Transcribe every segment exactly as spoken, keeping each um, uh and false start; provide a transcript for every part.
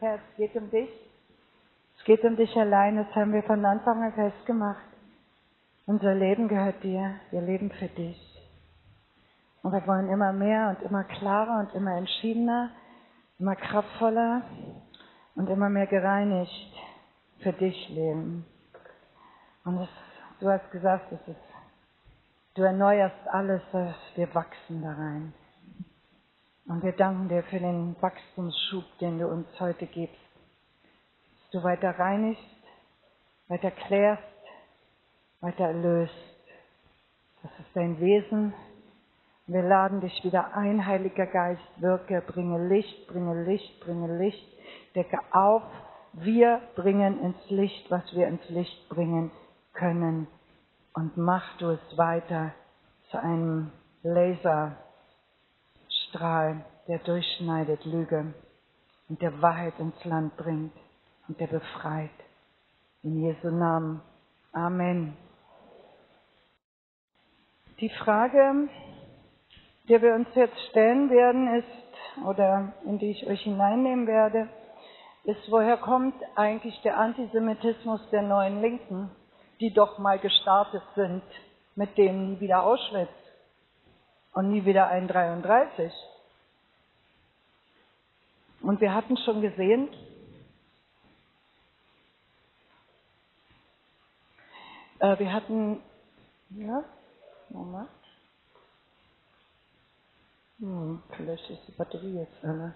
Herr, es geht um dich. Es geht um dich allein, das haben wir von Anfang an festgemacht. Unser Leben gehört dir, wir leben für dich. Und wir wollen immer mehr und immer klarer und immer entschiedener, immer kraftvoller und immer mehr gereinigt für dich leben. Und das, du hast gesagt, das ist, du erneuerst alles, wir wachsen da rein. Und wir danken dir für den Wachstumsschub, den du uns heute gibst. Dass du weiter reinigst, weiter klärst, weiter erlöst. Das ist dein Wesen. Wir laden dich wieder ein, Heiliger Geist, wirke, bringe Licht, bringe Licht, bringe Licht, decke auf. Wir bringen ins Licht, was wir ins Licht bringen können. Und mach du es weiter zu einem Laserstrahl, der durchschneidet Lüge und der Wahrheit ins Land bringt und der befreit. In Jesu Namen. Amen. Die Frage, die wir uns jetzt stellen werden, ist, oder in die ich euch hineinnehmen werde, ist, woher kommt eigentlich der Antisemitismus der neuen Linken, die doch mal gestartet sind mit dem nie wieder Auschwitz und nie wieder einunddreißig. Und wir hatten schon gesehen, äh, wir hatten, ja, Moment. Hm, vielleicht ist die Batterie jetzt alle.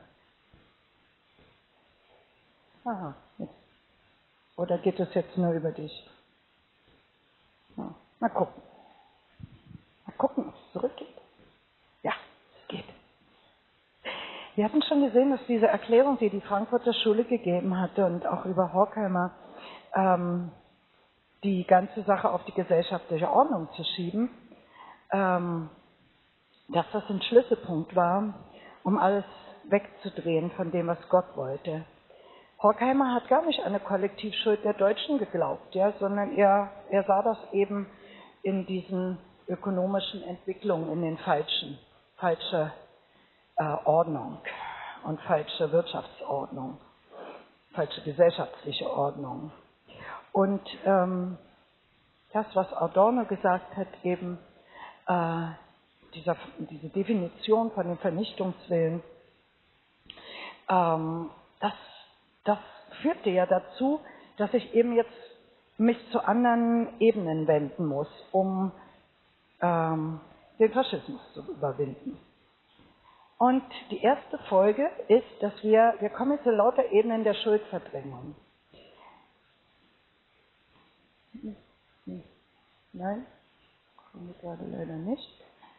Aha, jetzt. Oder geht es jetzt nur über dich? Ja, mal gucken. Mal gucken, ob es zurückgeht. Ja, es geht. Wir hatten schon gesehen, dass diese Erklärung, die die Frankfurter Schule gegeben hatte und auch über Horkheimer, ähm, die ganze Sache auf die gesellschaftliche Ordnung zu schieben, ähm, dass das ein Schlüsselpunkt war, um alles wegzudrehen von dem, was Gott wollte. Horkheimer hat gar nicht an eine Kollektivschuld der Deutschen geglaubt, ja, sondern er, er sah das eben in diesen ökonomischen Entwicklungen, in den falschen, falsche äh, Ordnung und falsche Wirtschaftsordnung, falsche gesellschaftliche Ordnung. Und ähm, das, was Adorno gesagt hat, eben äh, dieser, diese Definition von dem Vernichtungswillen, ähm, das, das führte ja dazu, dass ich eben jetzt mich zu anderen Ebenen wenden muss, um ähm, den Faschismus zu überwinden. Und die erste Folge ist, dass wir, wir kommen zu lauter Ebenen der Schuldverdrängung. Nein, komme ich gerade leider nicht.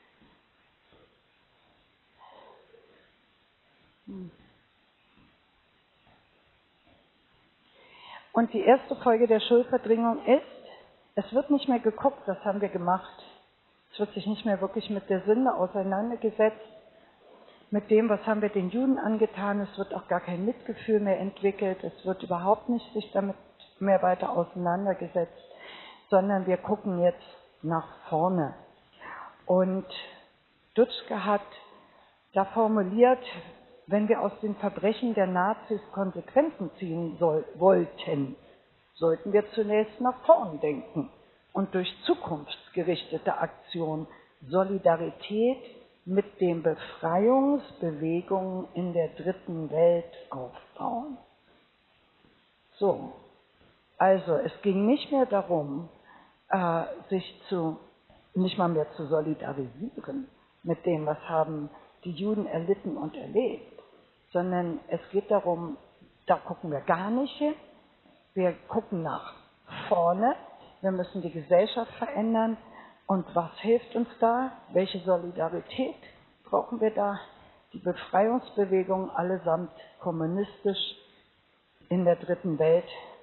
Und die erste Folge der Schuldverdrängung ist, es wird nicht mehr geguckt, was haben wir gemacht. Es wird sich nicht mehr wirklich mit der Sünde auseinandergesetzt, mit dem, was haben wir den Juden angetan. Es wird auch gar kein Mitgefühl mehr entwickelt. Es wird überhaupt nicht sich damit mehr weiter auseinandergesetzt, sondern wir gucken jetzt nach vorne. Und Dutschke hat da formuliert, wenn wir aus den Verbrechen der Nazis Konsequenzen ziehen soll, wollten, sollten wir zunächst nach vorn denken und durch zukunftsgerichtete Aktion Solidarität mit den Befreiungsbewegungen in der dritten Welt aufbauen. So, also es ging nicht mehr darum, äh, sich zu, nicht mal mehr zu solidarisieren mit dem, was haben die Juden erlitten und erlebt, sondern es geht darum, da gucken wir gar nicht hin, wir gucken nach vorne, wir müssen die Gesellschaft verändern. Und was hilft uns da? Welche Solidarität brauchen wir da? Die Befreiungsbewegung, allesamt kommunistisch in der dritten Welt.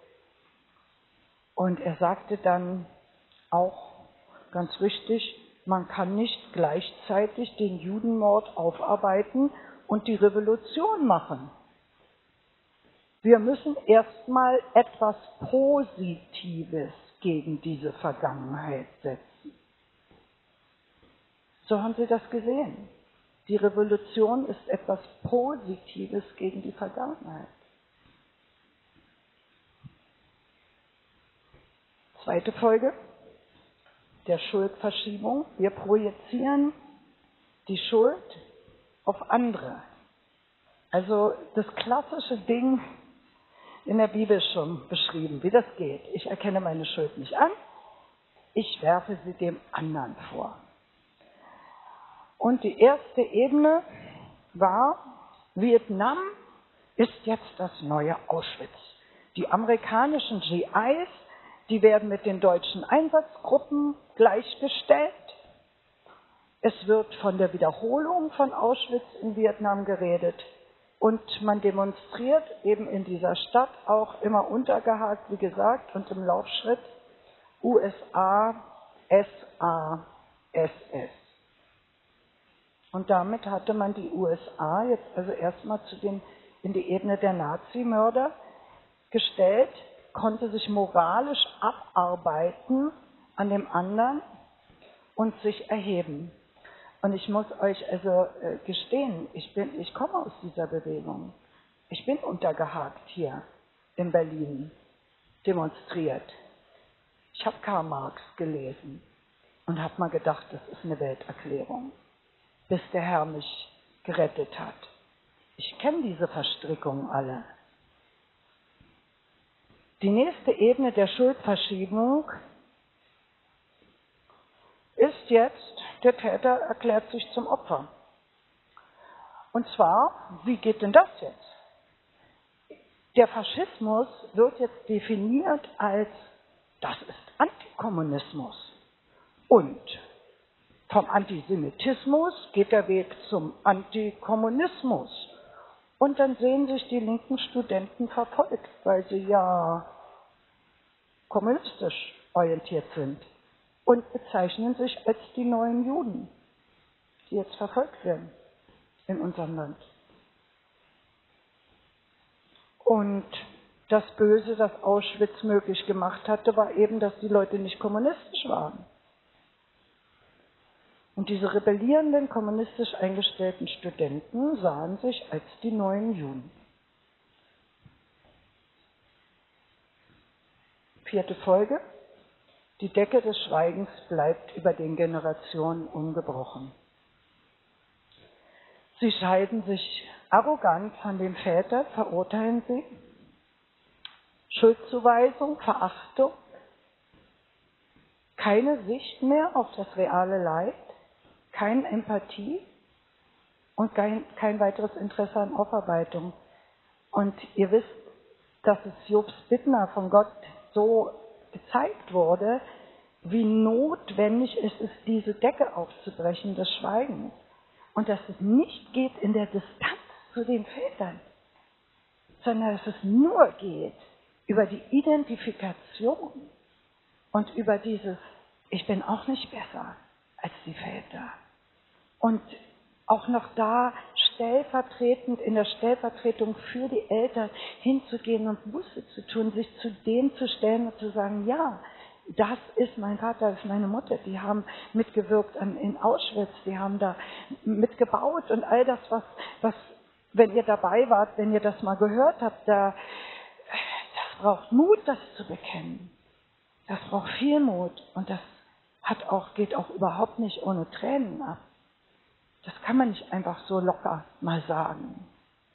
Und er sagte dann auch ganz richtig, man kann nicht gleichzeitig den Judenmord aufarbeiten und die Revolution machen. Wir müssen erstmal etwas Positives gegen diese Vergangenheit setzen. So haben Sie das gesehen. Die Revolution ist etwas Positives gegen die Vergangenheit. Zweite Folge der Schuldverschiebung. Wir projizieren die Schuld auf andere. Also das klassische Ding in der Bibel schon beschrieben, wie das geht. Ich erkenne meine Schuld nicht an, ich werfe sie dem anderen vor. Und die erste Ebene war, Vietnam ist jetzt das neue Auschwitz. Die amerikanischen G Is, die werden mit den deutschen Einsatzgruppen gleichgestellt. Es wird von der Wiederholung von Auschwitz in Vietnam geredet. Und man demonstriert eben in dieser Stadt auch immer untergehakt, wie gesagt, und im Laufschritt U S A, S A, S S. Und damit hatte man die U S A jetzt also erstmal zu den, in die Ebene der Nazimörder gestellt, konnte sich moralisch abarbeiten an dem anderen und sich erheben. Und ich muss euch also äh, gestehen, ich, bin, ich komme aus dieser Bewegung. Ich bin untergehakt hier in Berlin, demonstriert. Ich habe Karl Marx gelesen und habe mal gedacht, das ist eine Welterklärung, bis der Herr mich gerettet hat. Ich kenne diese Verstrickungen alle. Die nächste Ebene der Schuldverschiebung ist jetzt, der Täter erklärt sich zum Opfer. Und zwar, wie geht denn das jetzt? Der Faschismus wird jetzt definiert als, das ist Antikommunismus. Und vom Antisemitismus geht der Weg zum Antikommunismus. Und dann sehen sich die linken Studenten verfolgt, weil sie ja kommunistisch orientiert sind. Und bezeichnen sich als die neuen Juden, die jetzt verfolgt werden in unserem Land. Und das Böse, das Auschwitz möglich gemacht hatte, war eben, dass die Leute nicht kommunistisch waren. Und diese rebellierenden, kommunistisch eingestellten Studenten sahen sich als die neuen Juden. Vierte Folge. Die Decke des Schweigens bleibt über den Generationen ungebrochen. Sie scheiden sich arrogant von den Vätern, verurteilen sie. Schuldzuweisung, Verachtung, keine Sicht mehr auf das reale Leid, keine Empathie und kein, kein weiteres Interesse an Aufarbeitung. Und ihr wisst, dass es Jobs Bittner von Gott so gezeigt wurde, wie notwendig es ist, diese Decke aufzubrechen des Schweigens. Und dass es nicht geht in der Distanz zu den Vätern, sondern dass es nur geht über die Identifikation und über dieses, ich bin auch nicht besser als die Väter. Und auch noch da stellvertretend, in der Stellvertretung für die Eltern hinzugehen und Buße zu tun, sich zu denen zu stellen und zu sagen, ja, das ist mein Vater, das ist meine Mutter, die haben mitgewirkt an, in Auschwitz, die haben da mitgebaut und all das, was, was, wenn ihr dabei wart, wenn ihr das mal gehört habt, da, das braucht Mut, das zu bekennen. Das braucht viel Mut und das hat auch, geht auch überhaupt nicht ohne Tränen ab. Das kann man nicht einfach so locker mal sagen.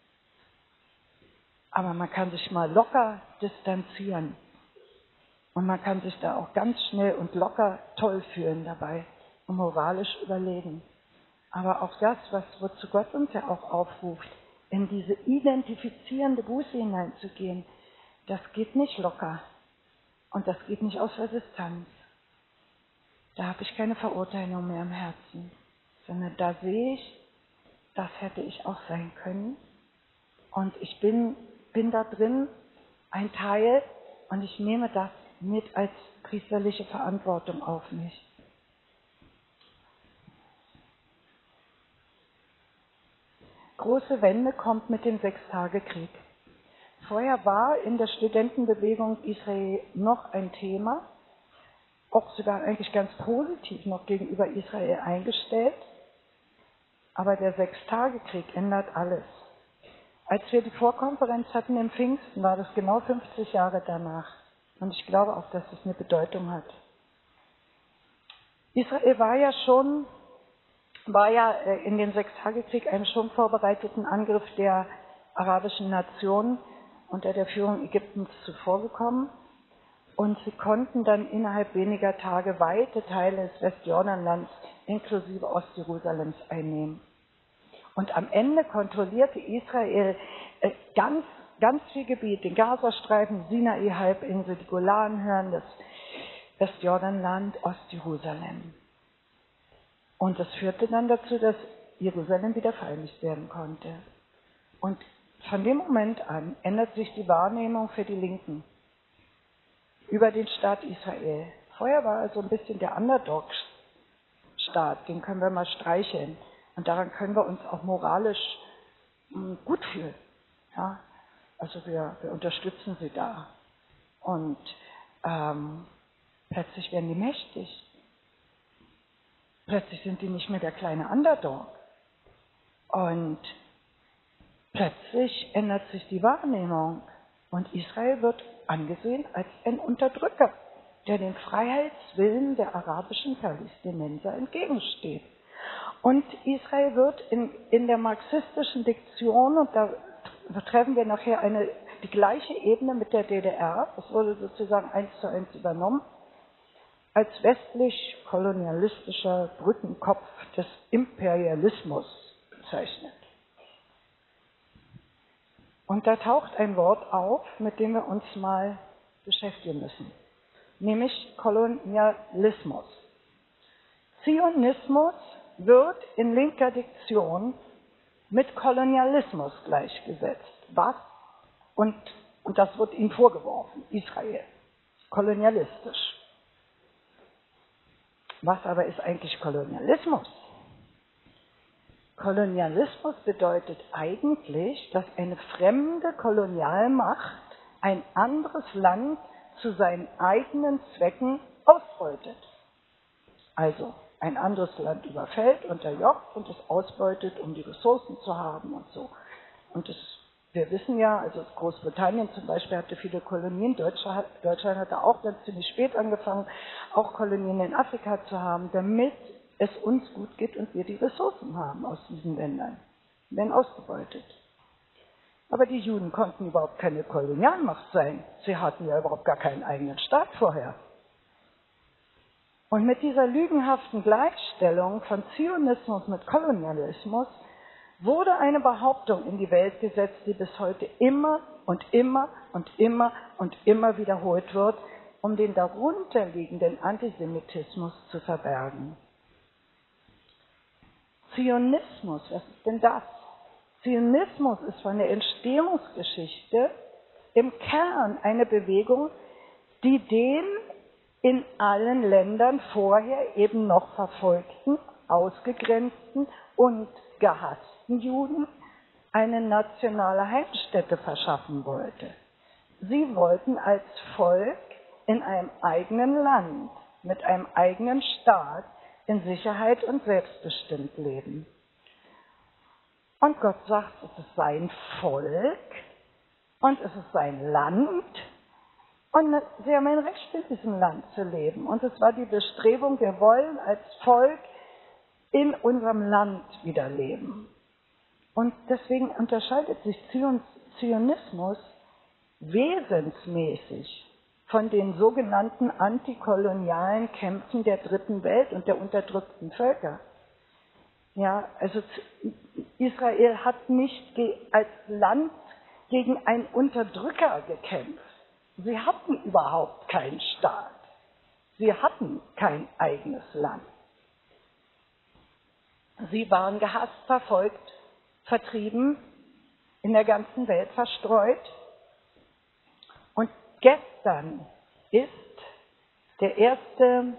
Aber man kann sich mal locker distanzieren. Und man kann sich da auch ganz schnell und locker toll fühlen dabei und moralisch überlegen. Aber auch das, was, wozu Gott uns ja auch aufruft, in diese identifizierende Buße hineinzugehen, das geht nicht locker. Und das geht nicht aus der Distanz. Da habe ich keine Verurteilung mehr im Herzen. Sondern da sehe ich, das hätte ich auch sein können. Und ich bin, bin da drin ein Teil und ich nehme das mit als priesterliche Verantwortung auf mich. Große Wende kommt mit dem Sechstagekrieg. Vorher war in der Studentenbewegung Israel noch ein Thema, auch sogar eigentlich ganz positiv noch gegenüber Israel eingestellt. Aber der Sechstagekrieg ändert alles. Als wir die Vorkonferenz hatten im Pfingsten, war das genau fünfzig Jahre danach. Und ich glaube auch, dass es eine Bedeutung hat. Israel war ja schon, war ja in den Sechstagekrieg einem schon vorbereiteten Angriff der arabischen Nationen unter der Führung Ägyptens zuvorgekommen. Und sie konnten dann innerhalb weniger Tage weite Teile des Westjordanlands inklusive Ostjerusalems einnehmen. Und am Ende kontrollierte Israel äh, ganz, ganz viel Gebiet, den Gazastreifen, Sinai-Halbinsel, die Golanhöhen, das Westjordanland, Ostjerusalem. Und das führte dann dazu, dass Jerusalem wieder vereinigt werden konnte. Und von dem Moment an ändert sich die Wahrnehmung für die Linken über den Staat Israel. Vorher war er so ein bisschen der Underdog-Staat, den können wir mal streicheln. Und daran können wir uns auch moralisch mh, gut fühlen. Ja? Also wir, wir unterstützen sie da. Und ähm, plötzlich werden die mächtig. Plötzlich sind die nicht mehr der kleine Underdog. Und plötzlich ändert sich die Wahrnehmung. Und Israel wird angesehen als ein Unterdrücker, der den Freiheitswillen der arabischen Palästinenser entgegensteht. Und Israel wird in, in der marxistischen Diktion, und da treffen wir nachher eine, die gleiche Ebene mit der D D R, das wurde sozusagen eins zu eins übernommen, als westlich-kolonialistischer Brückenkopf des Imperialismus bezeichnet. Und da taucht ein Wort auf, mit dem wir uns mal beschäftigen müssen, nämlich Kolonialismus. Zionismus wird in linker Diktion mit Kolonialismus gleichgesetzt. Was? Und, und das wird ihm vorgeworfen, Israel, kolonialistisch. Was aber ist eigentlich Kolonialismus? Kolonialismus bedeutet eigentlich, dass eine fremde Kolonialmacht ein anderes Land zu seinen eigenen Zwecken ausbeutet. Also ein anderes Land überfällt, unterjocht und es ausbeutet, um die Ressourcen zu haben und so. Und das, wir wissen ja, also Großbritannien zum Beispiel hatte viele Kolonien, Deutschland, Deutschland hatte auch dann ziemlich spät angefangen, auch Kolonien in Afrika zu haben, damit es uns gut geht und wir die Ressourcen haben aus diesen Ländern. Die werden ausgebeutet. Aber die Juden konnten überhaupt keine Kolonialmacht sein. Sie hatten ja überhaupt gar keinen eigenen Staat vorher. Und mit dieser lügenhaften Gleichstellung von Zionismus mit Kolonialismus wurde eine Behauptung in die Welt gesetzt, die bis heute immer und immer und immer und immer wiederholt wird, um den darunterliegenden Antisemitismus zu verbergen. Zionismus, was ist denn das? Zionismus ist von der Entstehungsgeschichte im Kern eine Bewegung, die den in allen Ländern vorher eben noch verfolgten, ausgegrenzten und gehassten Juden eine nationale Heimstätte verschaffen wollte. Sie wollten als Volk in einem eigenen Land, mit einem eigenen Staat, in Sicherheit und selbstbestimmt leben. Und Gott sagt, es ist sein Volk und es ist sein Land und sie haben ein Recht, in diesem Land zu leben. Und es war die Bestrebung, wir wollen als Volk in unserem Land wieder leben. Und deswegen unterscheidet sich Zionismus wesensmäßig von den sogenannten antikolonialen Kämpfen der Dritten Welt und der unterdrückten Völker. Ja, also Israel hat nicht als Land gegen einen Unterdrücker gekämpft. Sie hatten überhaupt keinen Staat. Sie hatten kein eigenes Land. Sie waren gehasst, verfolgt, vertrieben, in der ganzen Welt verstreut. Und gestern ist der erste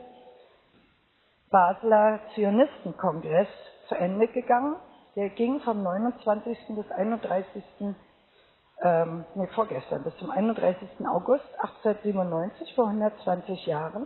Basler Zionistenkongress zu Ende gegangen. Der ging vom neunundzwanzigsten bis einunddreißigsten Ähm, nee, vorgestern, bis zum einunddreißigsten August achtzehnhundertsiebenundneunzig, vor hundertzwanzig Jahren.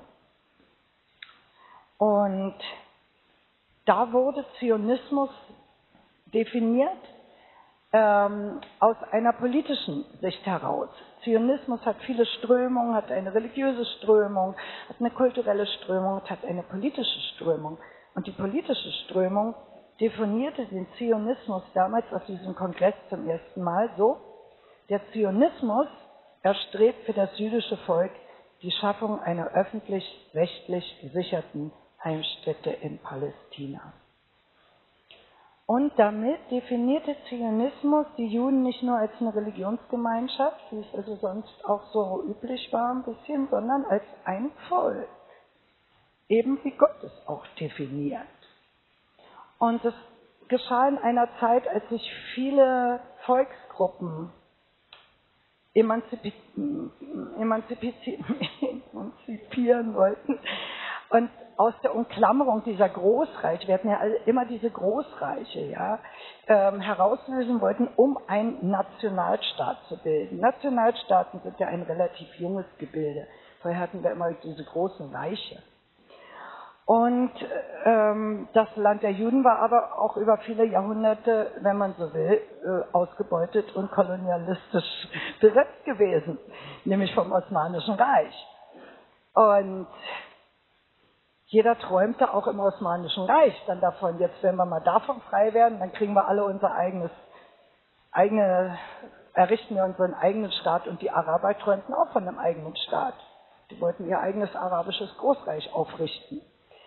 Und da wurde Zionismus definiert ähm, aus einer politischen Sicht heraus. Zionismus hat viele Strömungen, hat eine religiöse Strömung, hat eine kulturelle Strömung, hat eine politische Strömung. Und die politische Strömung definierte den Zionismus damals auf diesem Kongress zum ersten Mal so: Der Zionismus erstrebt für das jüdische Volk die Schaffung einer öffentlich-rechtlich gesicherten Heimstätte in Palästina. Und damit definierte Zionismus die Juden nicht nur als eine Religionsgemeinschaft, wie es also sonst auch so üblich war ein bisschen, sondern als ein Volk. Eben wie Gott es auch definiert. Und das geschah in einer Zeit, als sich viele Volksgruppen emanzipi emanzipi emanzipieren wollten und aus der Umklammerung dieser Großreiche, wir hatten ja alle immer diese Großreiche, ja, ähm, herauslösen wollten, um einen Nationalstaat zu bilden. Nationalstaaten sind ja ein relativ junges Gebilde. Vorher hatten wir immer diese großen Reiche. Und ähm, das Land der Juden war aber auch über viele Jahrhunderte, wenn man so will, äh, ausgebeutet und kolonialistisch besetzt gewesen, nämlich vom Osmanischen Reich. Und jeder träumte auch im Osmanischen Reich dann davon, jetzt wenn wir mal davon frei werden, dann kriegen wir alle unser eigenes, eigene, errichten wir unseren eigenen Staat. Und die Araber träumten auch von einem eigenen Staat. Die wollten ihr eigenes arabisches Großreich aufrichten.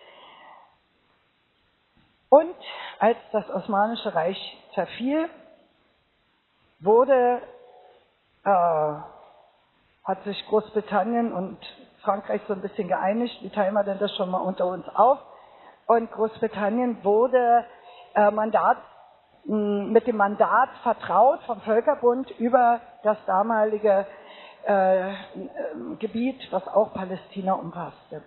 Und als das Osmanische Reich zerfiel, wurde, äh, hat sich Großbritannien und Frankreich so ein bisschen geeinigt, wie teilen wir denn das schon mal unter uns auf? Und Großbritannien wurde äh, Mandat, mh, mit dem Mandat vertraut vom Völkerbund über das damalige äh, äh, Gebiet, was auch Palästina umfasste.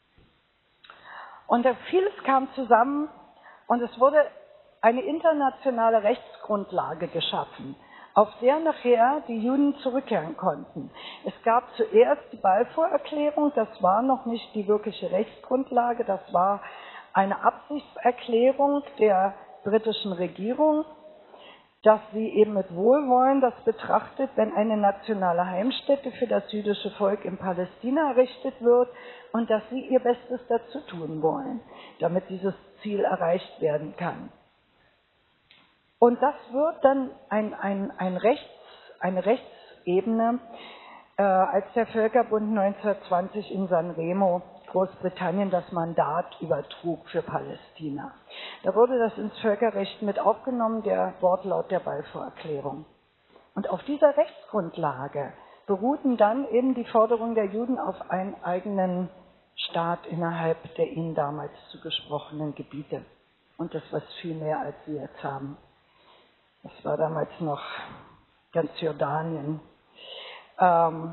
Und vieles kam zusammen. Und es wurde eine internationale Rechtsgrundlage geschaffen, auf der nachher die Juden zurückkehren konnten. Es gab zuerst die Balfour-Erklärung, das war noch nicht die wirkliche Rechtsgrundlage, das war eine Absichtserklärung der britischen Regierung, dass sie eben mit Wohlwollen das betrachtet, wenn eine nationale Heimstätte für das jüdische Volk in Palästina errichtet wird und dass sie ihr Bestes dazu tun wollen, damit dieses Ziel erreicht werden kann. Und das wird dann ein, ein, ein Rechts, eine Rechtsebene, äh, als der Völkerbund neunzehnhundertzwanzig in San Remo Großbritannien das Mandat übertrug für Palästina. Da wurde das ins Völkerrecht mit aufgenommen, der Wortlaut der Balfour-Erklärung. Und auf dieser Rechtsgrundlage beruhten dann eben die Forderungen der Juden auf einen eigenen Staat innerhalb der ihnen damals zugesprochenen Gebiete. Und das war viel mehr, als sie jetzt haben. Das war damals noch ganz Jordanien. Ähm,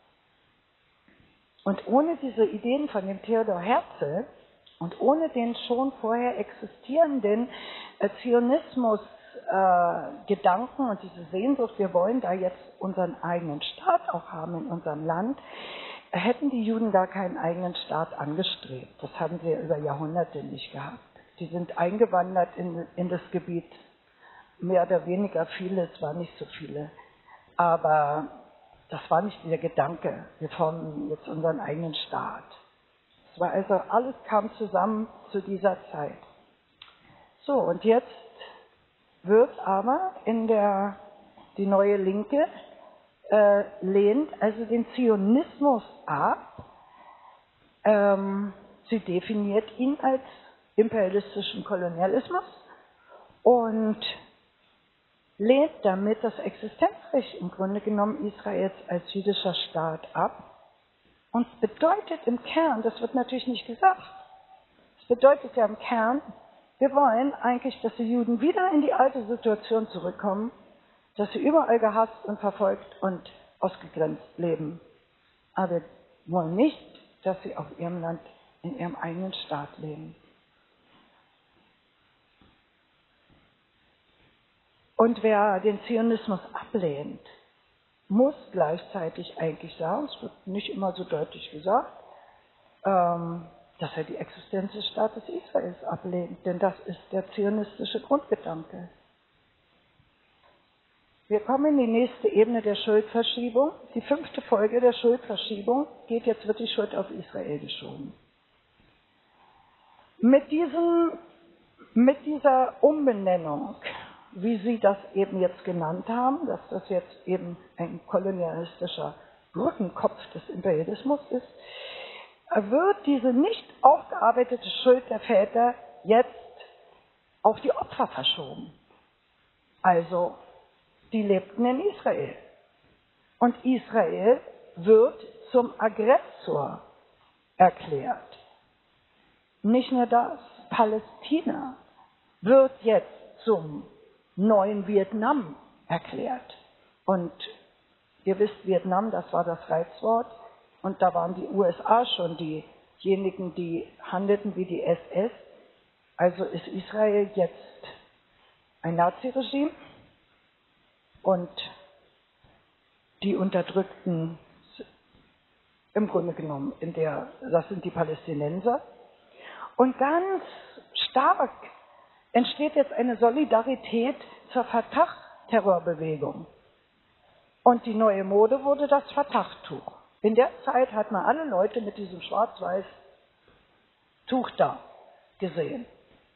Und ohne diese Ideen von dem Theodor Herzl und ohne den schon vorher existierenden äh, Zionismus-Gedanken äh, und diese Sehnsucht, wir wollen da jetzt unseren eigenen Staat auch haben in unserem Land, äh, hätten die Juden da keinen eigenen Staat angestrebt. Das haben sie ja über Jahrhunderte nicht gehabt. Die sind eingewandert in, in das Gebiet, mehr oder weniger viele, es waren nicht so viele, aber das war nicht der Gedanke, wir formen jetzt unseren eigenen Staat. Es war also, alles kam zusammen zu dieser Zeit. So, und jetzt wird aber in der, die neue Linke äh, lehnt also den Zionismus ab. Ähm, sie definiert ihn als imperialistischen Kolonialismus und lehnt damit das Existenzrecht im Grunde genommen Israels als jüdischer Staat ab. Und es bedeutet im Kern, das wird natürlich nicht gesagt, es bedeutet ja im Kern, wir wollen eigentlich, dass die Juden wieder in die alte Situation zurückkommen, dass sie überall gehasst und verfolgt und ausgegrenzt leben. Aber wir wollen nicht, dass sie auf ihrem Land, in ihrem eigenen Staat leben. Und wer den Zionismus ablehnt, muss gleichzeitig eigentlich sagen, es wird nicht immer so deutlich gesagt, ähm, dass er die Existenz des Staates Israels ablehnt, denn das ist der zionistische Grundgedanke. Wir kommen in die nächste Ebene der Schuldverschiebung. Die fünfte Folge der Schuldverschiebung geht, jetzt wird die Schuld auf Israel geschoben. Mit, diesem, mit dieser Umbenennung, wie Sie das eben jetzt genannt haben, dass das jetzt eben ein kolonialistischer Brückenkopf des Imperialismus ist, wird diese nicht aufgearbeitete Schuld der Väter jetzt auf die Opfer verschoben. Also, die lebten in Israel. Und Israel wird zum Aggressor erklärt. Nicht nur das, Palästina wird jetzt zum neuen Vietnam erklärt. Und ihr wisst, Vietnam, das war das Reizwort. Und da waren die U S A schon diejenigen, die handelten wie die S S. Also ist Israel jetzt ein Naziregime. Und die Unterdrückten, im Grunde genommen, in der, das sind die Palästinenser. Und ganz stark entsteht jetzt eine Solidarität zur Fatah-Terrorbewegung. Und die neue Mode wurde das Fatah-Tuch. In der Zeit hat man alle Leute mit diesem schwarz-weiß Tuch da gesehen.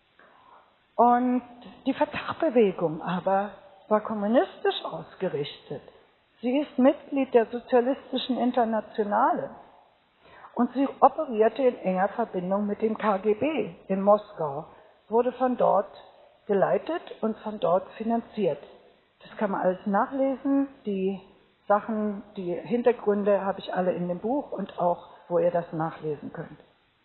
Und die Fatah-Bewegung aber war kommunistisch ausgerichtet. Sie ist Mitglied der Sozialistischen Internationale und sie operierte in enger Verbindung mit dem K G B in Moskau, wurde von dort geleitet und von dort finanziert. Das kann man alles nachlesen, die Sachen, die Hintergründe habe ich alle in dem Buch und auch, wo ihr das nachlesen könnt.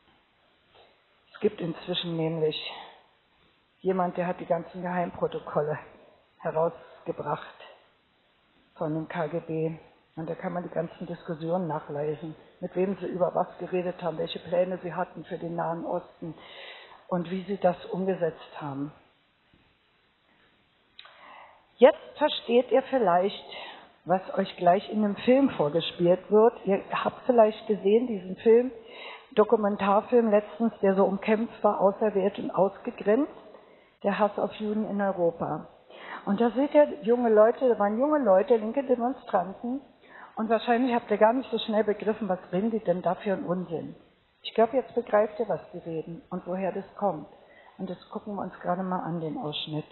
Es gibt inzwischen nämlich jemand, der hat die ganzen Geheimprotokolle herausgebracht von dem K G B. Und da kann man die ganzen Diskussionen nachlesen, mit wem sie über was geredet haben, welche Pläne sie hatten für den Nahen Osten und wie sie das umgesetzt haben. Jetzt versteht ihr vielleicht, was euch gleich in einem Film vorgespielt wird. Ihr habt vielleicht gesehen, diesen Film, Dokumentarfilm letztens, der so umkämpft war, auserwählt und ausgegrenzt, der Hass auf Juden in Europa. Und da seht ihr junge Leute, da waren junge Leute, linke Demonstranten, und wahrscheinlich habt ihr gar nicht so schnell begriffen, was reden die denn da für einen Unsinn. Ich glaube, jetzt begreift ihr, was die reden und woher das kommt. Und das gucken wir uns gerade mal an, den Ausschnitt.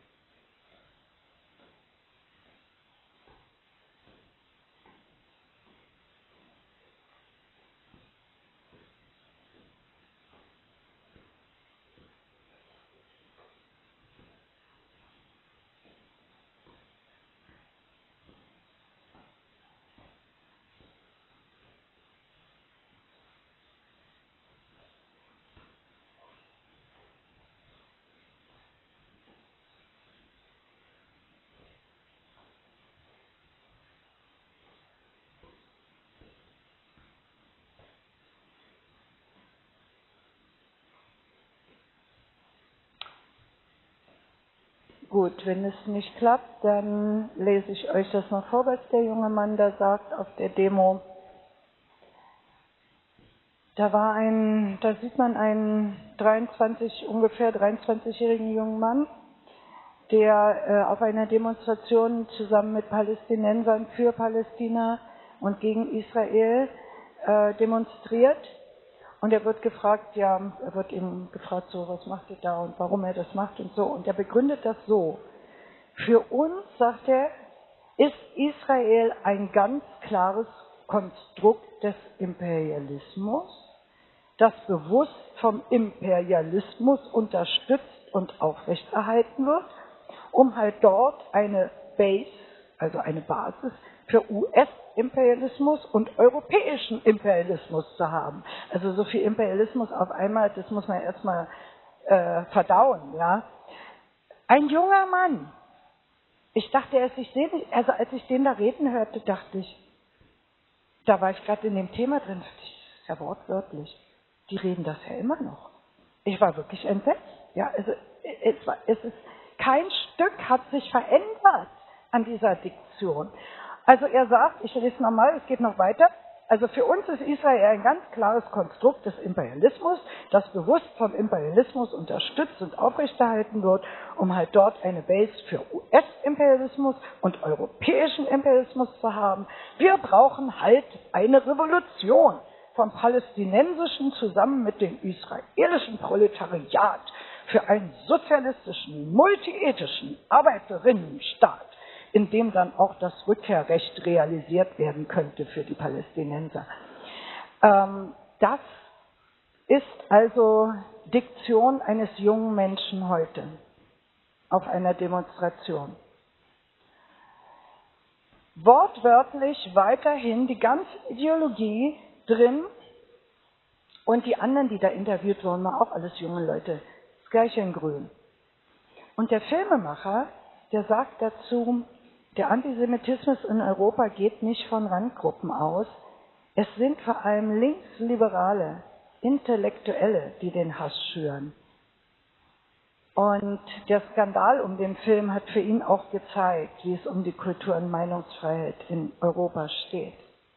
Gut, wenn es nicht klappt, dann lese ich euch das mal vor, was der junge Mann da sagt auf der Demo. Da war ein, da sieht man einen dreiundzwanzig, ungefähr dreiundzwanzigjährigen jungen Mann, der äh, auf einer Demonstration zusammen mit Palästinensern für Palästina und gegen Israel äh, demonstriert. Und er wird gefragt, ja, er wird ihm gefragt, so, was macht ihr da und warum er das macht und so. Und er begründet das so. Für uns, sagt er, ist Israel ein ganz klares Konstrukt des Imperialismus, das bewusst vom Imperialismus unterstützt und aufrechterhalten wird, um halt dort eine Base, also eine Basis für U S-Imperialismus und europäischen Imperialismus zu haben. Also so viel Imperialismus auf einmal, das muss man erstmal äh, verdauen. Ja? Ein junger Mann. Ich dachte erst, ich sehe nicht, also als ich den da reden hörte, dachte ich, da war ich gerade in dem Thema drin, dachte ich, das ist ja wortwörtlich. Die reden das ja immer noch. Ich war wirklich entsetzt. Ja, also es, war, es ist, kein Stück hat sich verändert an dieser Diktion. Also er sagt, ich lese nochmal, es geht noch weiter, Also für uns ist Israel ein ganz klares Konstrukt des Imperialismus, das bewusst vom Imperialismus unterstützt und aufrechterhalten wird, um halt dort eine Base für U S-Imperialismus und europäischen Imperialismus zu haben. Wir brauchen halt eine Revolution vom palästinensischen zusammen mit dem israelischen Proletariat für einen sozialistischen, multiethischen Arbeiterinnenstaat, in dem dann auch das Rückkehrrecht realisiert werden könnte für die Palästinenser. Ähm, das ist also Diktion eines jungen Menschen heute auf einer Demonstration. Wortwörtlich weiterhin die ganze Ideologie drin und die anderen, die da interviewt wurden, waren auch alles junge Leute. Das gleiche in Grün. Und der Filmemacher, der sagt dazu, der Antisemitismus in Europa geht nicht von Randgruppen aus. Es sind vor allem Linksliberale, Intellektuelle, die den Hass schüren. Und der Skandal um den Film hat für ihn auch gezeigt, wie es um die Kultur- und Meinungsfreiheit in Europa steht.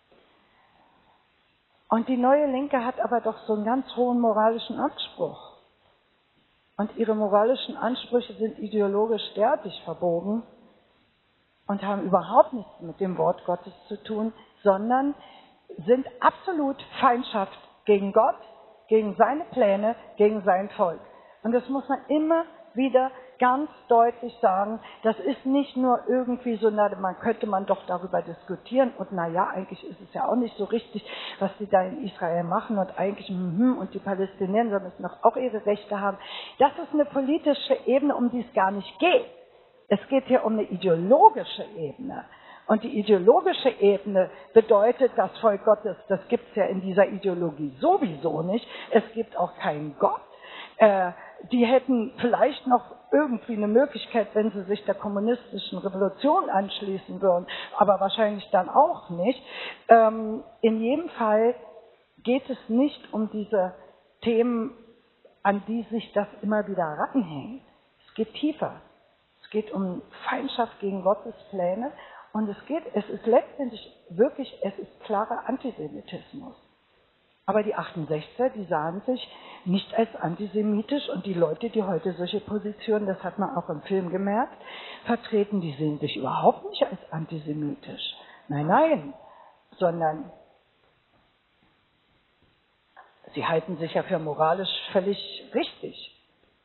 Und die neue Linke hat aber doch so einen ganz hohen moralischen Anspruch. Und ihre moralischen Ansprüche sind ideologisch derartig verbogen und haben überhaupt nichts mit dem Wort Gottes zu tun, sondern sind absolut Feindschaft gegen Gott, gegen seine Pläne, gegen sein Volk. Und das muss man immer wieder ganz deutlich sagen. Das ist nicht nur irgendwie so, na, man könnte man doch darüber diskutieren und na ja, eigentlich ist es ja auch nicht so richtig, was die da in Israel machen und eigentlich hm, und die Palästinenser müssen doch auch ihre Rechte haben. Das ist eine politische Ebene, um die es gar nicht geht. Es geht hier um eine ideologische Ebene. Und die ideologische Ebene bedeutet, das Volk Gottes, das gibt es ja in dieser Ideologie sowieso nicht. Es gibt auch keinen Gott. Äh, die hätten vielleicht noch irgendwie eine Möglichkeit, wenn sie sich der kommunistischen Revolution anschließen würden, aber wahrscheinlich dann auch nicht. Ähm, in jedem Fall geht es nicht um diese Themen, an die sich das immer wieder ranhängt. Es geht tiefer. Es geht um Feindschaft gegen Gottes Pläne und es geht, es ist letztendlich wirklich, es ist klarer Antisemitismus. Aber die achtundsechziger, die sahen sich nicht als antisemitisch und die Leute, die heute solche Positionen, das hat man auch im Film gemerkt, vertreten, die sehen sich überhaupt nicht als antisemitisch. Nein, nein, sondern sie halten sich ja für moralisch völlig richtig.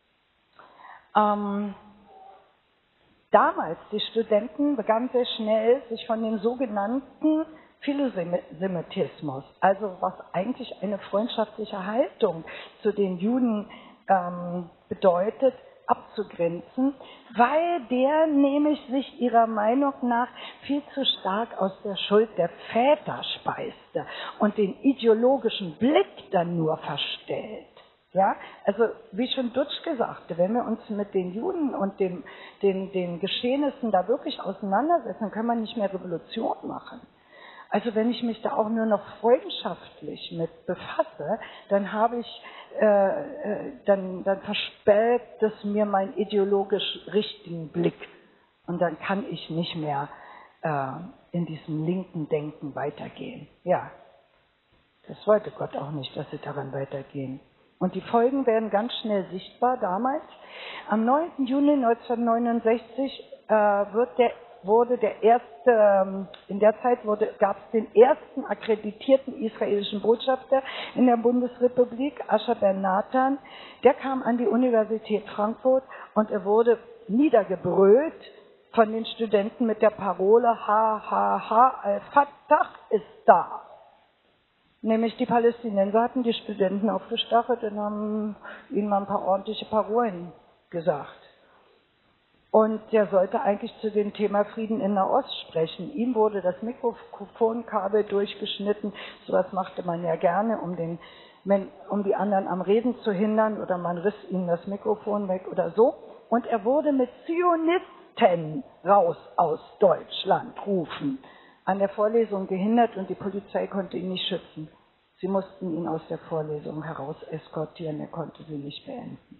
Ähm, Damals, die Studenten begannen sehr schnell, sich von dem sogenannten Philosemitismus, also was eigentlich eine freundschaftliche Haltung zu den Juden ähm, bedeutet, abzugrenzen, weil der nämlich sich ihrer Meinung nach viel zu stark aus der Schuld der Väter speiste und den ideologischen Blick dann nur verstellt. Ja, also wie schon Dutschke sagte, wenn wir uns mit den Juden und dem, den, den Geschehnissen da wirklich auseinandersetzen, können wir nicht mehr Revolution machen. Also wenn ich mich da auch nur noch freundschaftlich mit befasse, dann habe ich, äh, äh, dann, dann verspellt es mir meinen ideologisch richtigen Blick und dann kann ich nicht mehr äh, in diesem linken Denken weitergehen. Ja, das wollte Gott auch nicht, dass sie daran weitergehen. Und die Folgen werden ganz schnell sichtbar damals. Am neunten Juni neunzehnhundertneunundsechzig äh, wird der, wurde der erste, in der Zeit gab es den ersten akkreditierten israelischen Botschafter in der Bundesrepublik, Asher Ben Nathan. Der kam an die Universität Frankfurt und er wurde niedergebrüllt von den Studenten mit der Parole Ha, ha, ha, Al-Fatah ist da. Nämlich die Palästinenser hatten die Studenten aufgestachelt und haben ihnen mal ein paar ordentliche Parolen gesagt. Und der sollte eigentlich zu dem Thema Frieden in Nahost sprechen. Ihm wurde das Mikrofonkabel durchgeschnitten. Sowas machte man ja gerne, um, den, um die anderen am Reden zu hindern, oder man riss ihnen das Mikrofon weg oder so. Und er wurde mit Zionisten raus aus Deutschland rufen. An der Vorlesung gehindert und die Polizei konnte ihn nicht schützen. Sie mussten ihn aus der Vorlesung heraus eskortieren, er konnte sie nicht beenden.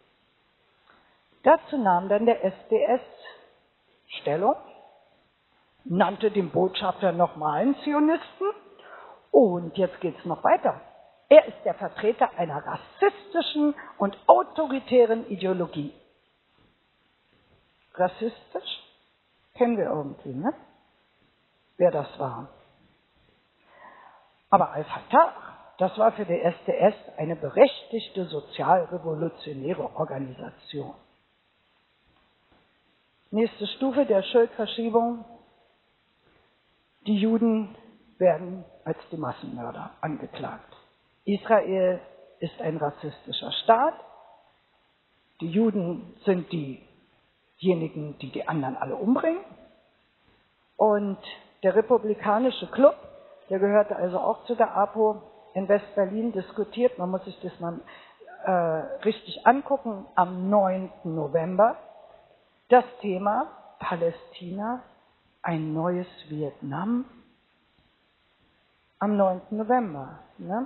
Dazu nahm dann der S D S Stellung, nannte den Botschafter nochmal einen Zionisten Und jetzt geht es noch weiter. Er ist der Vertreter einer rassistischen und autoritären Ideologie. Rassistisch? Kennen wir irgendwie, ne? Wer das war. Aber Al-Fatah, das war für die S D S eine berechtigte sozialrevolutionäre Organisation. Nächste Stufe der Schuldverschiebung. Die Juden werden als die Massenmörder angeklagt. Israel ist ein rassistischer Staat. Die Juden sind diejenigen, die die anderen alle umbringen. Und der Republikanische Club, der gehörte also auch zu der APO, in West-Berlin diskutiert, man muss sich das mal äh, richtig angucken, am neunten November, das Thema Palästina, ein neues Vietnam, am neunten November. Ne?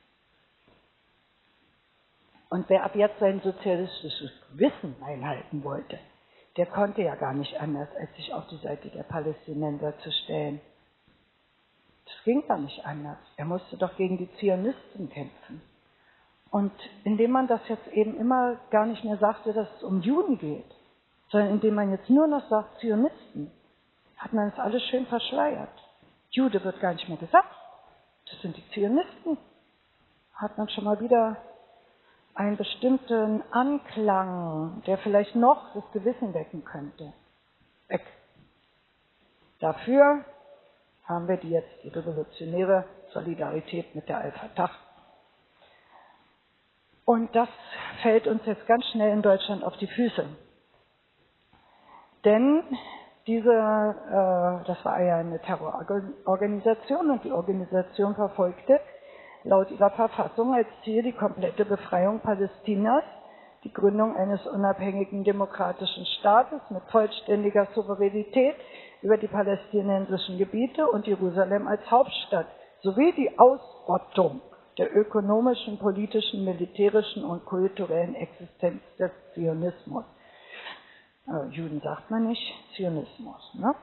Und wer ab jetzt sein sozialistisches Wissen einhalten wollte, der konnte ja gar nicht anders, als sich auf die Seite der Palästinenser zu stellen. Das ging gar nicht anders. Er musste doch gegen die Zionisten kämpfen. Und indem man das jetzt eben immer gar nicht mehr sagte, dass es um Juden geht, sondern indem man jetzt nur noch sagt Zionisten, hat man das alles schön verschleiert. Jude wird gar nicht mehr gesagt. Das sind die Zionisten. Hat man schon mal wieder einen bestimmten Anklang, der vielleicht noch das Gewissen wecken könnte. Weg. Dafür haben wir die jetzt die revolutionäre Solidarität mit der Al-Fatah. Und das fällt uns jetzt ganz schnell in Deutschland auf die Füße. Denn diese, äh, das war ja eine Terrororganisation und die Organisation verfolgte laut ihrer Verfassung als Ziel die komplette Befreiung Palästinas, die Gründung eines unabhängigen demokratischen Staates mit vollständiger Souveränität über die palästinensischen Gebiete und Jerusalem als Hauptstadt, sowie die Ausrottung der ökonomischen, politischen, militärischen und kulturellen Existenz des Zionismus. Äh, Juden sagt man nicht, Zionismus. Ne?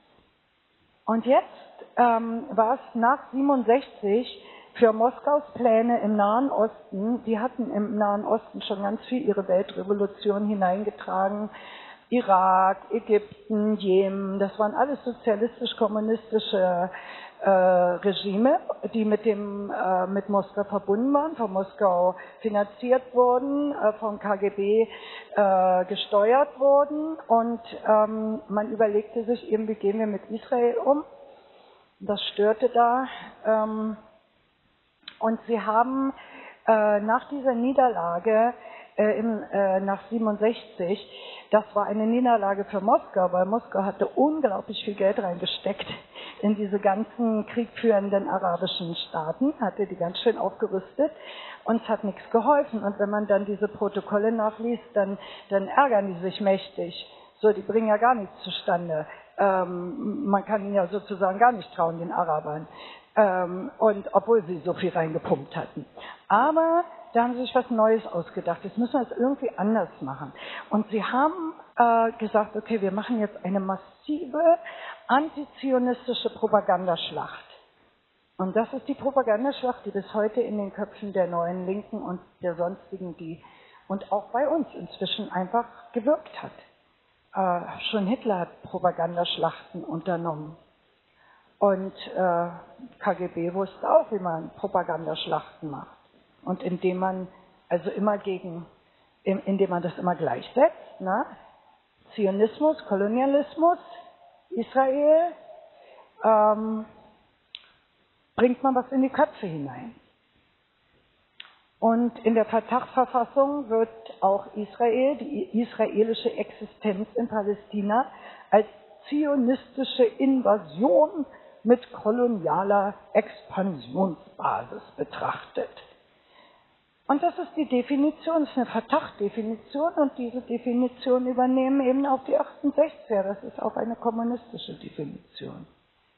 Und jetzt ähm, war es nach siebenundsechzig für Moskaus Pläne im Nahen Osten, die hatten im Nahen Osten schon ganz viel ihre Weltrevolution hineingetragen, Irak, Ägypten, Jemen, das waren alles sozialistisch-kommunistische äh, Regime, die mit, dem, äh, mit Moskau verbunden waren, von Moskau finanziert wurden, äh, vom K G B äh, gesteuert wurden und ähm, man überlegte sich eben, wie gehen wir mit Israel um. Das störte da. Ähm, und sie haben äh, nach dieser Niederlage äh, im, äh, nach siebenundsechzig, das war eine Niederlage für Moskau, weil Moskau hatte unglaublich viel Geld reingesteckt in diese ganzen kriegführenden arabischen Staaten, hatte die ganz schön aufgerüstet und es hat nichts geholfen. Und wenn man dann diese Protokolle nachliest, dann, dann ärgern die sich mächtig. So, die bringen ja gar nichts zustande. Ähm, man kann ihnen ja sozusagen gar nicht trauen, den Arabern. Ähm, und obwohl sie so viel reingepumpt hatten. Aber da haben sie sich was Neues ausgedacht. Jetzt müssen wir es irgendwie anders machen. Und sie haben äh, gesagt, okay, wir machen jetzt eine massive antizionistische Propagandaschlacht. Und das ist die Propagandaschlacht, die bis heute in den Köpfen der neuen Linken und der sonstigen, die und auch bei uns inzwischen einfach gewirkt hat. Äh, schon Hitler hat Propagandaschlachten unternommen. Und äh, K G B wusste auch, wie man Propagandaschlachten macht. Und indem man also immer gegen, indem man das immer gleichsetzt, ne? Zionismus, Kolonialismus, Israel, ähm, bringt man was in die Köpfe hinein. Und in der Fatah-Verfassung wird auch Israel, die israelische Existenz in Palästina, als zionistische Invasion mit kolonialer Expansionsbasis betrachtet. Und das ist die Definition, das ist eine Fatah-Definition und diese Definition übernehmen eben auch die achtundsechziger, das ist auch eine kommunistische Definition.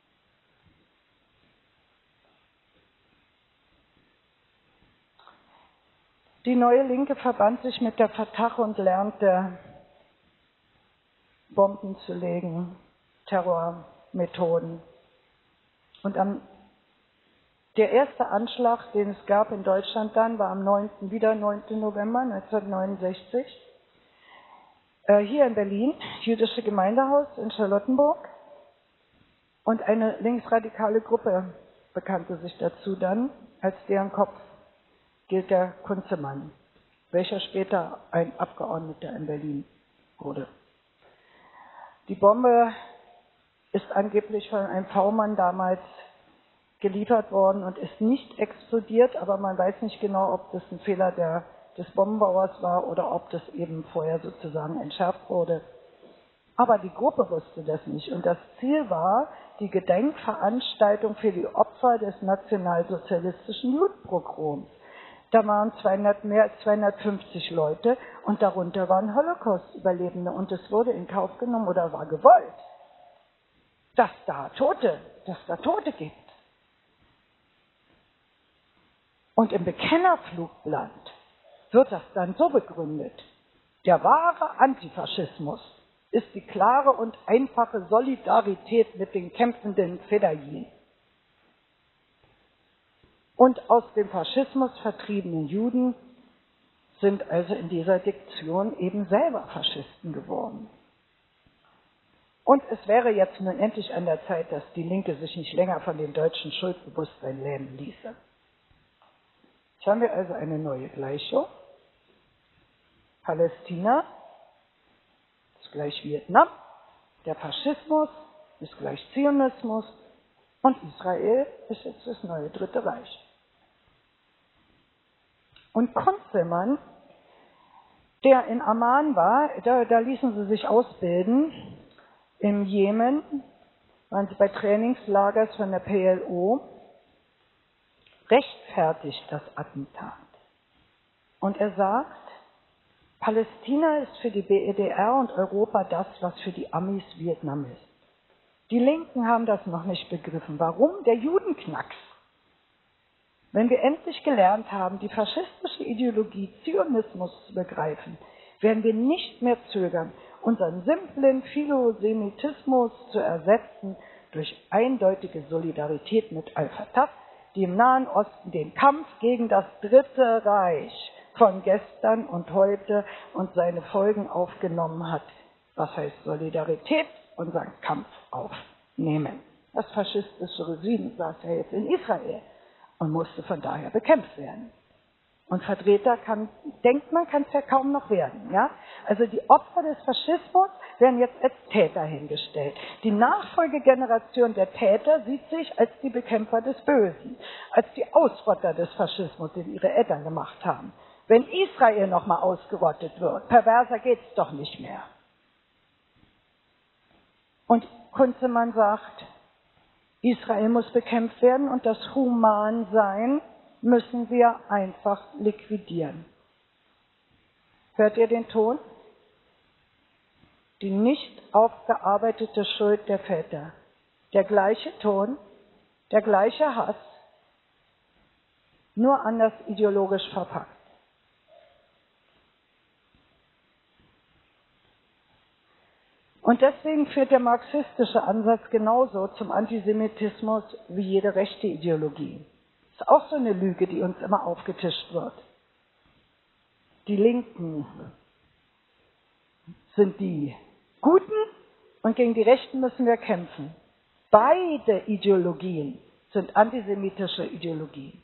Die neue Linke verband sich mit der Fatah und lernte Bomben zu legen, Terrormethoden. Und am Der erste Anschlag, den es gab in Deutschland dann, war am neunten, wieder neunten November neunzehnhundertneunundsechzig. Äh, hier in Berlin, jüdische Gemeindehaus in Charlottenburg. Und eine linksradikale Gruppe bekannte sich dazu dann, als deren Kopf gilt der Kunzemann, welcher später ein Abgeordneter in Berlin wurde. Die Bombe ist angeblich von einem V-Mann damals geliefert worden und ist nicht explodiert, aber man weiß nicht genau, ob das ein Fehler der, des Bombenbauers war oder ob das eben vorher sozusagen entschärft wurde. Aber die Gruppe wusste das nicht und das Ziel war die Gedenkveranstaltung für die Opfer des nationalsozialistischen Judenpogroms. Da waren zweihundert, mehr als zweihundertfünfzig Leute und darunter waren Holocaust-Überlebende und es wurde in Kauf genommen oder war gewollt, dass da Tote, dass da Tote gibt. Und im Bekennerflugblatt wird das dann so begründet: Der wahre Antifaschismus ist die klare und einfache Solidarität mit den kämpfenden Fedayeen und aus dem Faschismus vertriebenen Juden sind also in dieser Diktion eben selber Faschisten geworden. Und es wäre jetzt nun endlich an der Zeit, dass die Linke sich nicht länger von dem deutschen Schuldbewusstsein lähmen ließe. Jetzt haben wir also eine neue Gleichung. Palästina ist gleich Vietnam, der Faschismus ist gleich Zionismus und Israel ist jetzt das neue Dritte Reich. Und Kunzelmann, der in Amman war, da, da ließen sie sich ausbilden, im Jemen, waren sie bei Trainingslagers von der P L O, rechtfertigt das Attentat. Und er sagt, Palästina ist für die B E D R und Europa das, was für die Amis Vietnam ist. Die Linken haben das noch nicht begriffen. Warum? Der Judenknacks. Wenn wir endlich gelernt haben, die faschistische Ideologie Zionismus zu begreifen, werden wir nicht mehr zögern, unseren simplen Philosemitismus zu ersetzen durch eindeutige Solidarität mit Al-Fatah, die im Nahen Osten den Kampf gegen das Dritte Reich von gestern und heute und seine Folgen aufgenommen hat. Was heißt Solidarität? Unseren Kampf aufnehmen. Das faschistische Regime saß ja jetzt in Israel und musste von daher bekämpft werden. Und Vertreter kann, denkt man, kann es ja kaum noch werden. Ja? Also die Opfer des Faschismus werden jetzt als Täter hingestellt. Die Nachfolgegeneration der Täter sieht sich als die Bekämpfer des Bösen, als die Ausrotter des Faschismus, den ihre Eltern gemacht haben. Wenn Israel nochmal ausgerottet wird, perverser geht es doch nicht mehr. Und Kunzelmann sagt, Israel muss bekämpft werden und das Humansein müssen wir einfach liquidieren. Hört ihr den Ton? Die nicht aufgearbeitete Schuld der Väter. Der gleiche Ton, der gleiche Hass, nur anders ideologisch verpackt. Und deswegen führt der marxistische Ansatz genauso zum Antisemitismus wie jede rechte Ideologie. Das ist auch so eine Lüge, die uns immer aufgetischt wird. Die Linken sind die Guten und gegen die Rechten müssen wir kämpfen. Beide Ideologien sind antisemitische Ideologien.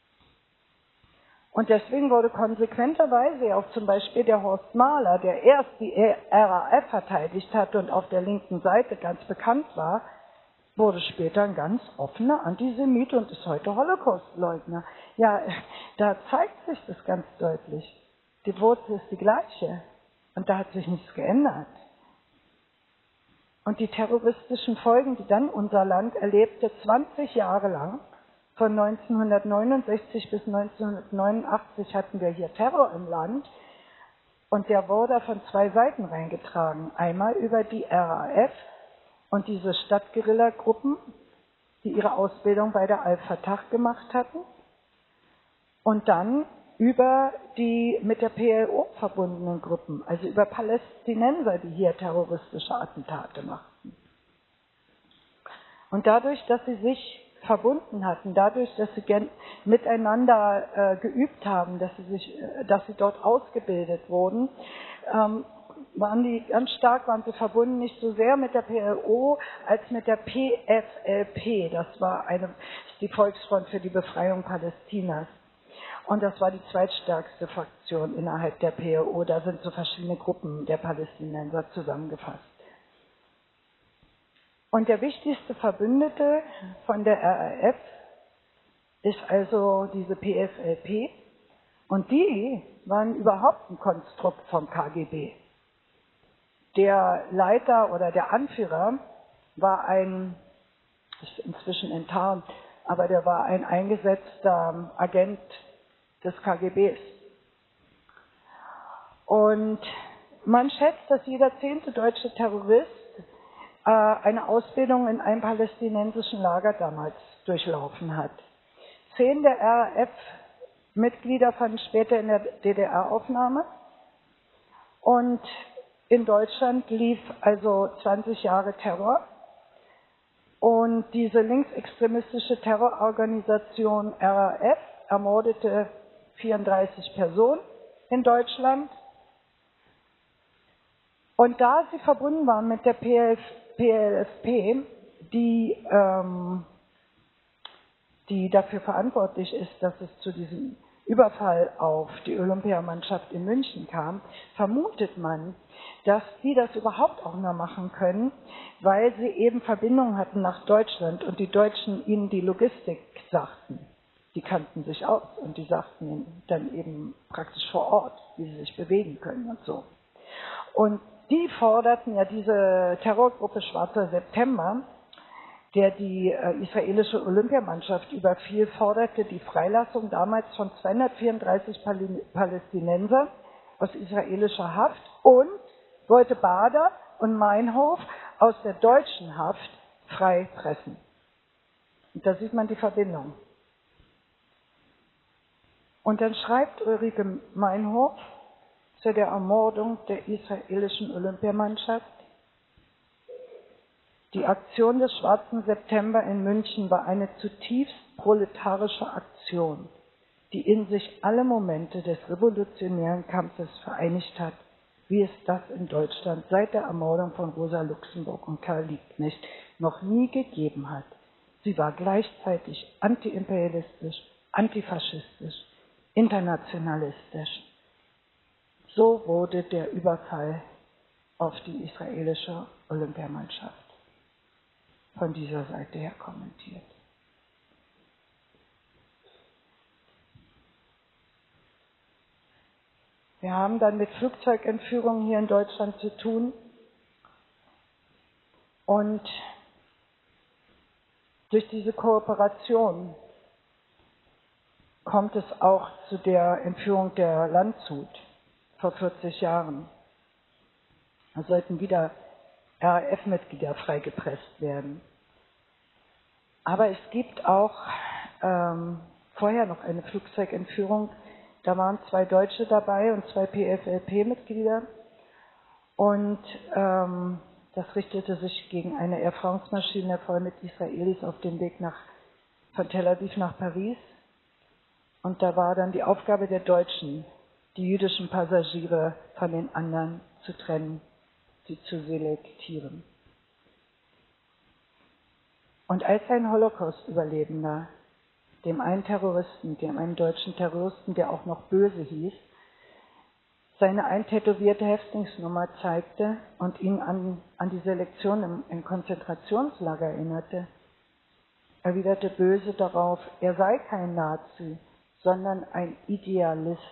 Und deswegen wurde konsequenterweise auch zum Beispiel der Horst Mahler, der erst die R A F verteidigt hatte und auf der linken Seite ganz bekannt war, wurde später ein ganz offener Antisemit und ist heute Holocaustleugner. Ja, da zeigt sich das ganz deutlich. Die Wurzel ist die gleiche und da hat sich nichts geändert. Und die terroristischen Folgen, die dann unser Land erlebte, zwanzig Jahre lang, von neunzehnhundertneunundsechzig bis neunzehnhundertneunundachtzig hatten wir hier Terror im Land und der wurde von zwei Seiten reingetragen. Einmal über die R A F und diese Stadtguerilla-Gruppen, die ihre Ausbildung bei der Al-Fatah gemacht hatten und dann über die mit der P L O verbundenen Gruppen, also über Palästinenser, die hier terroristische Attentate machten. Und dadurch, dass sie sich verbunden hatten, dadurch, dass sie miteinander äh, geübt haben, dass sie, sich, äh, dass sie dort ausgebildet wurden, ähm, waren die ganz stark, waren sie verbunden, nicht so sehr mit der P L O als mit der P F L P. Das war eine, die Volksfront für die Befreiung Palästinas. Und das war die zweitstärkste Fraktion innerhalb der P L O. Da sind so verschiedene Gruppen der Palästinenser zusammengefasst. Und der wichtigste Verbündete von der R A F ist also diese P F L P. Und die waren überhaupt ein Konstrukt vom K G B. Der Leiter oder der Anführer war ein, ist inzwischen enttarnt, aber der war ein eingesetzter Agent des K G Bs. Und man schätzt, dass jeder zehnte deutsche Terrorist äh, eine Ausbildung in einem palästinensischen Lager damals durchlaufen hat. Zehn der R A F-Mitglieder fanden später in der D D R-Aufnahme und in Deutschland lief also zwanzig Jahre Terror. Und diese linksextremistische Terrororganisation R A F ermordete vierunddreißig Personen in Deutschland. Und da sie verbunden waren mit der P L F P, die, ähm, die dafür verantwortlich ist, dass es zu diesem Überfall auf die Olympiamannschaft in München kam, vermutet man, dass die das überhaupt auch nur machen können, weil sie eben Verbindungen hatten nach Deutschland und die Deutschen ihnen die Logistik sagten. Die kannten sich aus und die sagten ihnen dann eben praktisch vor Ort, wie sie sich bewegen können und so. Und die forderten ja diese Terrorgruppe Schwarzer September, der die äh, israelische Olympiamannschaft überfiel, forderte die Freilassung damals von zweihundertvierunddreißig Pal- Palästinenser aus israelischer Haft und wollte Bader und Meinhof aus der deutschen Haft freipressen. Und da sieht man die Verbindung. Und dann schreibt Ulrike Meinhof zu der Ermordung der israelischen Olympiamannschaft: Die Aktion des Schwarzen September in München war eine zutiefst proletarische Aktion, die in sich alle Momente des revolutionären Kampfes vereinigt hat, wie es das in Deutschland seit der Ermordung von Rosa Luxemburg und Karl Liebknecht noch nie gegeben hat. Sie war gleichzeitig antiimperialistisch, antifaschistisch, internationalistisch. So wurde der Überfall auf die israelische Olympiamannschaft von dieser Seite her kommentiert. Wir haben dann mit Flugzeugentführungen hier in Deutschland zu tun und durch diese Kooperation kommt es auch zu der Entführung der Landshut vor vierzig Jahren. Da sollten wieder R A F-Mitglieder freigepresst werden. Aber es gibt auch ähm, vorher noch eine Flugzeugentführung. Da waren zwei Deutsche dabei und zwei P F L P-Mitglieder. Und ähm, das richtete sich gegen eine Air-France-Maschine voll mit Israelis auf dem Weg nach, von Tel Aviv nach Paris. Und da war dann die Aufgabe der Deutschen, die jüdischen Passagiere von den anderen zu trennen, sie zu selektieren. Und als ein Holocaust-Überlebender dem einen Terroristen, dem einen deutschen Terroristen, der auch noch Böse hieß, seine eintätowierte Häftlingsnummer zeigte und ihn an, an die Selektion im, im Konzentrationslager erinnerte, erwiderte Böse darauf, er sei kein Nazi, sondern ein Idealist.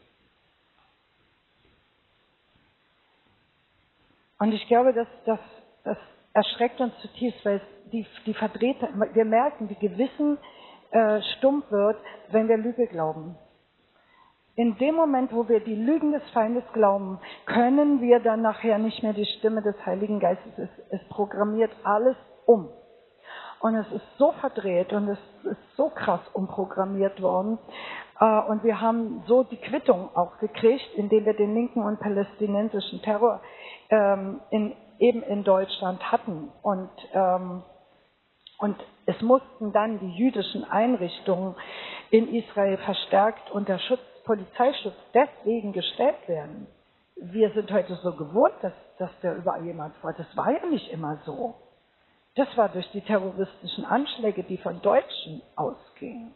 Und ich glaube, dass das, das erschreckt uns zutiefst, weil es die, die verdrehte, wir merken, wie Gewissen äh, stumpf wird, wenn wir Lüge glauben. In dem Moment, wo wir die Lügen des Feindes glauben, können wir dann nachher nicht mehr die Stimme des Heiligen Geistes. Es, es programmiert alles um. Und es ist so verdreht und es ist so krass umprogrammiert worden. Und wir haben so die Quittung auch gekriegt, indem wir den linken und palästinensischen Terror ähm, in, eben in Deutschland hatten. Und ähm, Und es mussten dann die jüdischen Einrichtungen in Israel verstärkt unter Schutz, Polizeischutz deswegen gestellt werden. Wir sind heute so gewohnt, dass, dass da überall jemand war. Das war ja nicht immer so. Das war durch die terroristischen Anschläge, die von Deutschen ausgingen.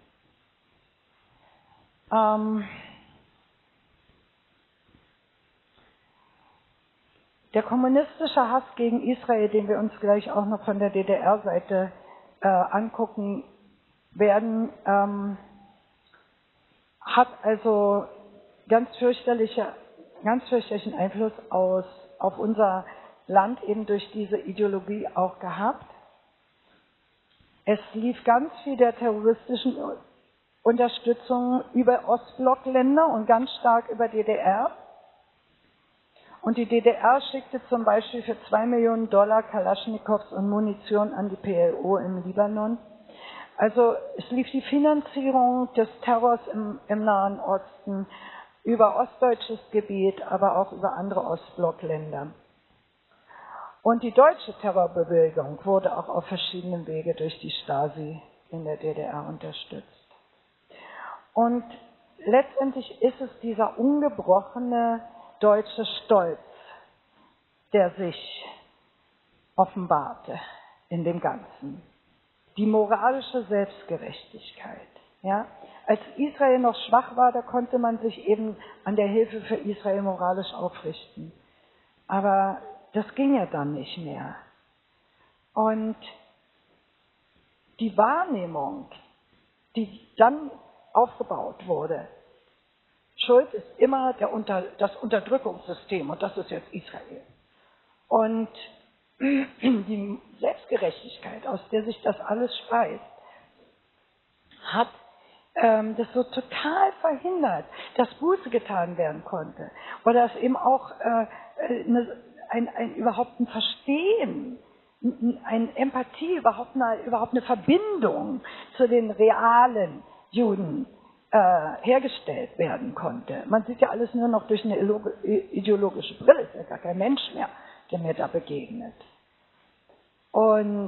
Ähm Der kommunistische Hass gegen Israel, den wir uns gleich auch noch von der D D R-Seite äh, angucken werden, ähm, hat also ganz fürchterliche, ganz fürchterlichen Einfluss aus, auf unser Land eben durch diese Ideologie auch gehabt. Es lief ganz viel der terroristischen Unterstützung über Ostblockländer und ganz stark über D D R. Und die D D R schickte zum Beispiel für zwei Millionen Dollar Kalaschnikows und Munition an die P L O im Libanon. Also es lief die Finanzierung des Terrors im, im Nahen Osten über ostdeutsches Gebiet, aber auch über andere Ostblockländer. Und die deutsche Terrorbewegung wurde auch auf verschiedenen Wege durch die Stasi in der D D R unterstützt. Und letztendlich ist es dieser ungebrochene deutsche Stolz, der sich offenbarte in dem Ganzen. Die moralische Selbstgerechtigkeit. Ja? Als Israel noch schwach war, da konnte man sich eben an der Hilfe für Israel moralisch aufrichten. Aber das ging ja dann nicht mehr. Und die Wahrnehmung, die dann aufgebaut wurde, Schuld ist immer der Unter, das Unterdrückungssystem und das ist jetzt Israel. Und die Selbstgerechtigkeit, aus der sich das alles speist, hat ähm, das so total verhindert, dass Buße getan werden konnte. Oder dass eben auch äh, eine, ein, ein, überhaupt ein Verstehen, eine Empathie, überhaupt eine, überhaupt eine Verbindung zu den realen Juden äh, hergestellt werden konnte. Man sieht ja alles nur noch durch eine ideologische Brille, ist ja gar kein Mensch mehr, der mir da begegnet. Und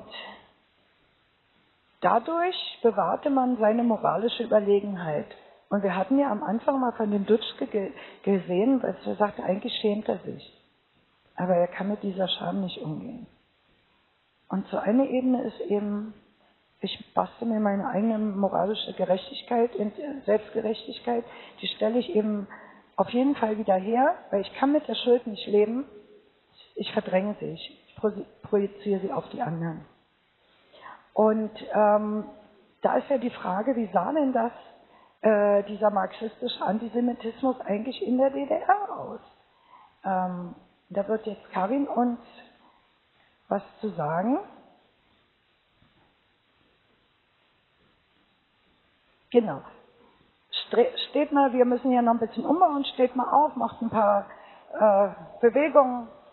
dadurch bewahrte man seine moralische Überlegenheit. Und wir hatten ja am Anfang mal von dem Dutschke ge gesehen, weil er sagte, eigentlich schämt er sich. Aber er kann mit dieser Scham nicht umgehen. Und so eine Ebene ist eben, ich bastel mir meine eigene moralische Gerechtigkeit, Selbstgerechtigkeit, die stelle ich eben auf jeden Fall wieder her, weil ich kann mit der Schuld nicht leben. Ich verdränge sie, ich projiziere sie auf die anderen. Und ähm, da ist ja die Frage, wie sah denn das, äh, dieser marxistische Antisemitismus eigentlich in der D D R aus? Ähm, da wird jetzt Karin uns was zu sagen. Genau. Steht mal, wir müssen hier noch ein bisschen umbauen, steht mal auf, macht ein paar äh, Bewegungen.